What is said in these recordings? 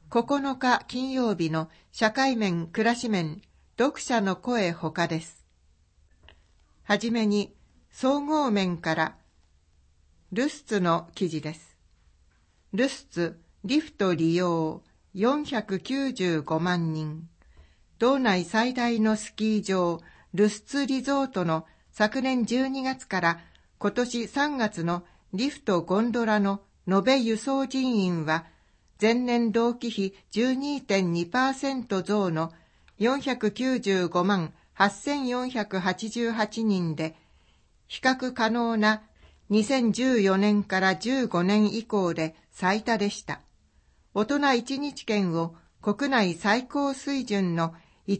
9日金曜日の社会面暮らし面読者の声ほかです。はじめに総合面からルスツの記事です。ルスツリフト利用495万人。道内最大のスキー場ルスツリゾートの昨年12月から今年3月のリフトゴンドラの延べ輸送人員は前年同期比 12.2% 増の495万8488人で、比較可能な2014年から15年以降で最多でした。大人1日券を国内最高水準の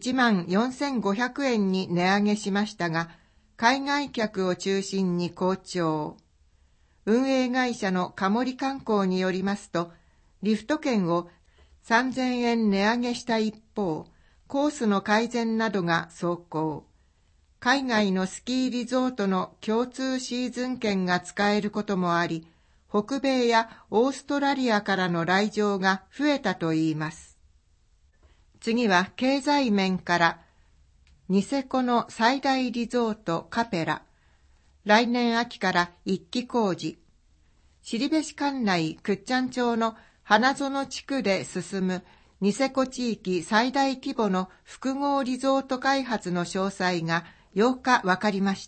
14,500円に値上げしましたが、海外客を中心に好調。運営会社のカモリ観光によりますと、リフト券を3000円値上げした一方、コースの改善などが走行。海外のスキーリゾートの共通シーズン券が使えることもあり、北米やオーストラリアからの来場が増えたといいます。次は経済面から、ニセコの最大リゾートカペラ。来年秋から一期工事。後部市管内倶知安町の花園地区で進むニセコ地域最大規模の複合リゾート開発の詳細が8日分かりました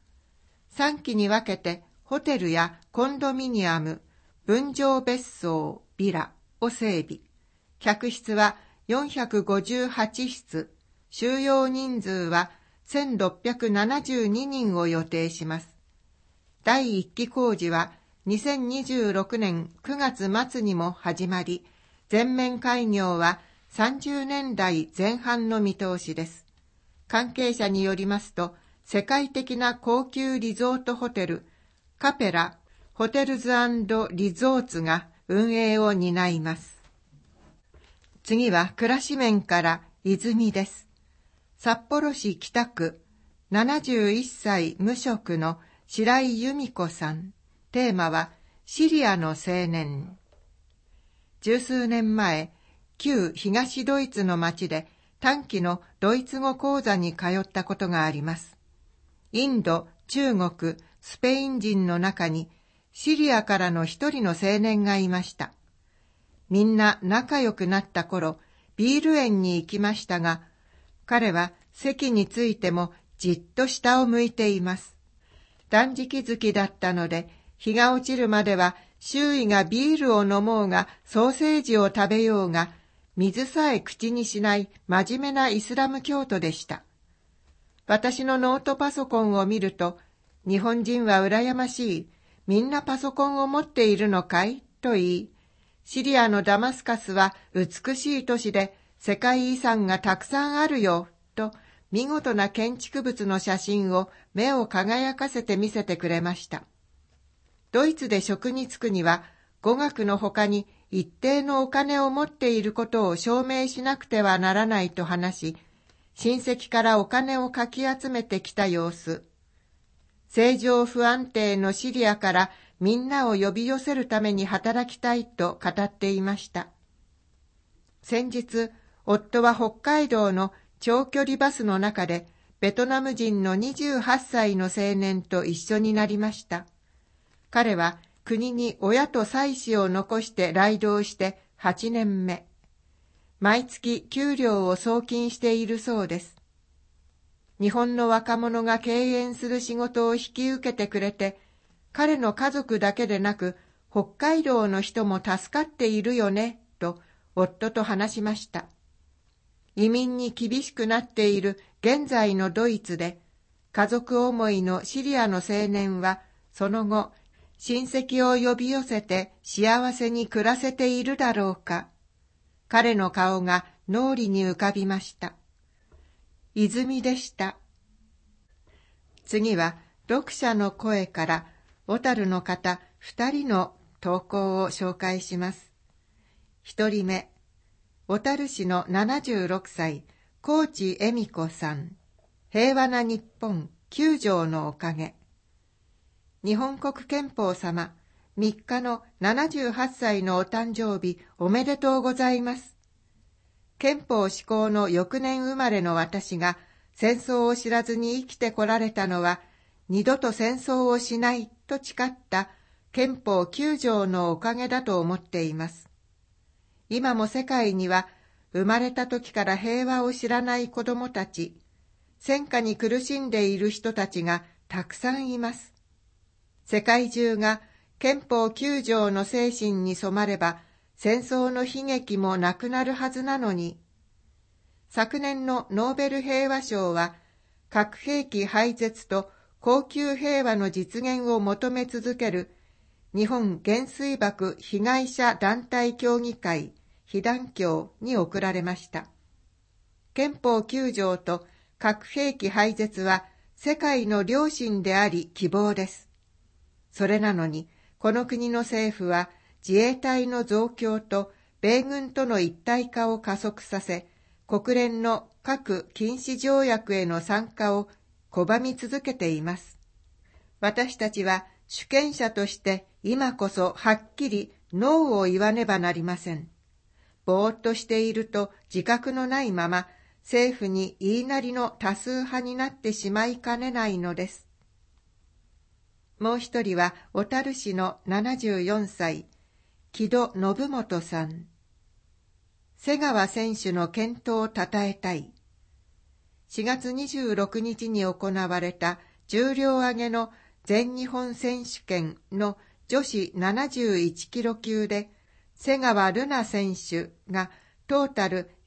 。3期に分けてホテルやコンドミニアム、分譲別荘、ビラを整備。客室は458室、収容人数は1672人を予定します。第1期工事は2026年9月末にも始まり、全面開業は30年代前半の見通しです。関係者によりますと、世界的な高級リゾートホテル、カペラ・ホテルズ&リゾーツが運営を担います。次は暮らし面から泉です。札幌市北区、71歳無職の白井由美子さん。テーマはシリアの青年。十数年前、旧東ドイツの町で短期のドイツ語講座に通ったことがあります。インド、中国、スペイン人の中にシリアからの一人の青年がいました。みんな仲良くなった頃、ビール園に行きましたが、彼は席についてもじっと下を向いています。断食月だったので、日が落ちるまでは周囲がビールを飲もうがソーセージを食べようが、水さえ口にしない真面目なイスラム教徒でした。私のノートパソコンを見ると、日本人は羨ましい、みんなパソコンを持っているのかいと言い、シリアのダマスカスは美しい都市で世界遺産がたくさんあるよ、と見事な建築物の写真を目を輝かせて見せてくれました。ドイツで職に就くには語学の他に一定のお金を持っていることを証明しなくてはならないと話し、親戚からお金をかき集めてきた様子。政情不安定のシリアからみんなを呼び寄せるために働きたいと語っていました。先日、夫は北海道の長距離バスの中でベトナム人の28歳の青年と一緒になりました。彼は国に親と妻子を残して来道して8年目。毎月給料を送金しているそうです。日本の若者が敬遠する仕事を引き受けてくれて、彼の家族だけでなく北海道の人も助かっているよね、と夫と話しました。移民に厳しくなっている現在のドイツで、家族思いのシリアの青年はその後、親戚を呼び寄せて幸せに暮らせているだろうか。彼の顔が脳裏に浮かびました。泉でした。次は読者の声から小樽の方2人の投稿を紹介します。1人目、小樽市の76歳、高知恵美子さん。平和な日本9条のおかげ。日本国憲法様、 3日の78歳のお誕生日おめでとうございます。憲法施行の翌年生まれの私が戦争を知らずに生きてこられたのは、二度と戦争をしないと誓った憲法9条のおかげだと思っています。今も世界には生まれた時から平和を知らない子供たち、戦火に苦しんでいる人たちがたくさんいます。世界中が憲法9条の精神に染まれば、戦争の悲劇もなくなるはずなのに、昨年のノーベル平和賞は、核兵器廃絶と恒久平和の実現を求め続ける日本原水爆被害者団体協議会被団協に贈られました。憲法9条と核兵器廃絶は世界の良心であり希望です。それなのに、この国の政府は自衛隊の増強と米軍との一体化を加速させ、国連の核禁止条約への参加を拒み続けています。私たちは主権者として今こそはっきりノーを言わねばなりません。ぼーっとしていると自覚のないまま政府に言いなりの多数派になってしまいかねないのです。もう一人は小樽市の74歳、木戸信元さん。瀬川選手の健闘を称えたい。4月26日に行われた重量挙げの全日本選手権の女子71キロ級で、瀬川瑠奈選手がトータル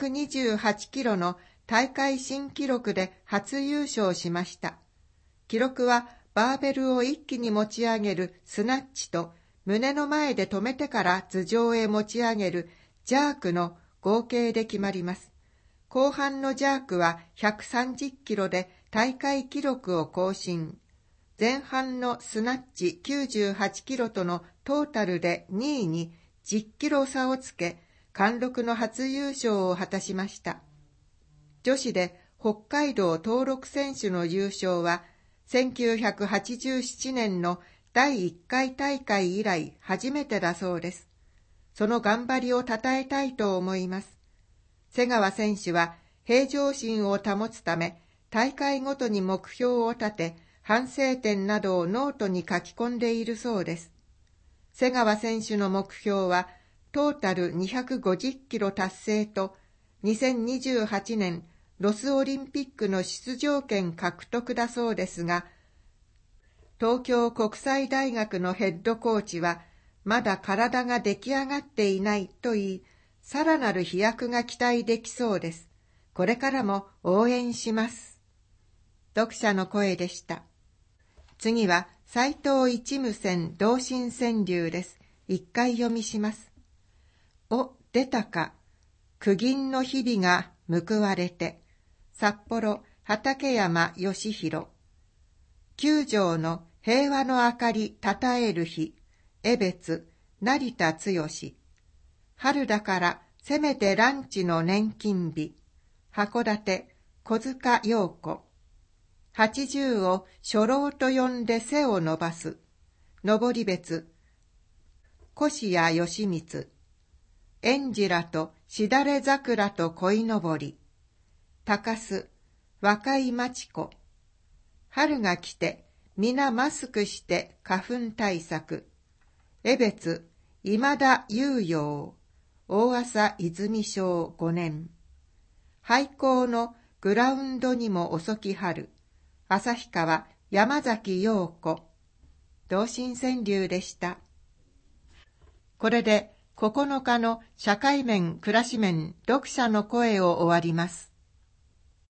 228キロの大会新記録で初優勝しました。記録はバーベルを一気に持ち上げるスナッチと胸の前で止めてから頭上へ持ち上げるジャークの合計で決まります。後半のジャークは130キロで大会記録を更新。前半のスナッチ98キロとのトータルで2位に10キロ差をつけ、貫禄の初優勝を果たしました。女子で北海道登録選手の優勝は、1987年の第1回大会以来初めてだそうです。その頑張りを称えたいと思います。瀬川選手は平常心を保つため、大会ごとに目標を立て、反省点などをノートに書き込んでいるそうです。瀬川選手の目標は、トータル250キロ達成と、2028年ロスオリンピックの出場権獲得だそうですが、東京国際大学のヘッドコーチは、まだ体が出来上がっていないと言い、さらなる飛躍が期待できそうです。これからも応援します。読者の声でした。次は斎藤一夢線同心川柳です。一回読みします。お、出たか。苦銀の日々が報われて。札幌畠山義弘。9条の平和の明かりたたえる日。江別成田剛。春だからせめてランチの年金日。函館小塚陽子。80を初老と呼んで背を伸ばす。登別越谷義満。園児らとしだれ桜と鯉のぼり。高須若い町子。春が来て皆マスクして花粉対策。江別今田悠陽。大朝泉小5年。廃校のグラウンドにも遅き春。旭川山崎陽子。同心川柳でした。これで9日の社会面、暮らし面、読者の声を終わります。